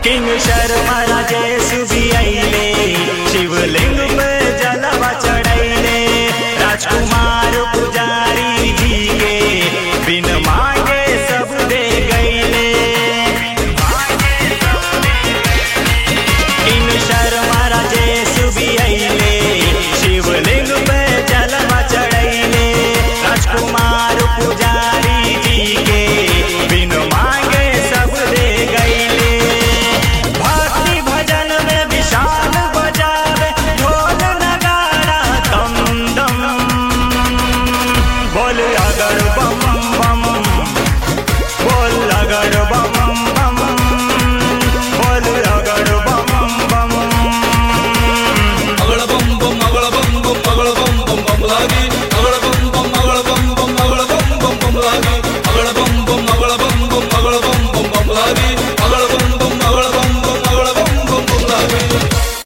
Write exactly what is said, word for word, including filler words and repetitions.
King Sharma Rajesh भी अइले, शिवलिंग पे जलवा चढ़ैले। राजकुमार पुजारी जी के बिन मांगे सब दे गईले। किंग शर्मा राजेश भी अइले, शिवलिंग पे जलवा चढ़ैले। राजकुमार पुजारी जी के बिन मांगे सब दे गईले। भक्ति भजन में विशाल बजावे, ढोल नगाड़ा दम दम बोल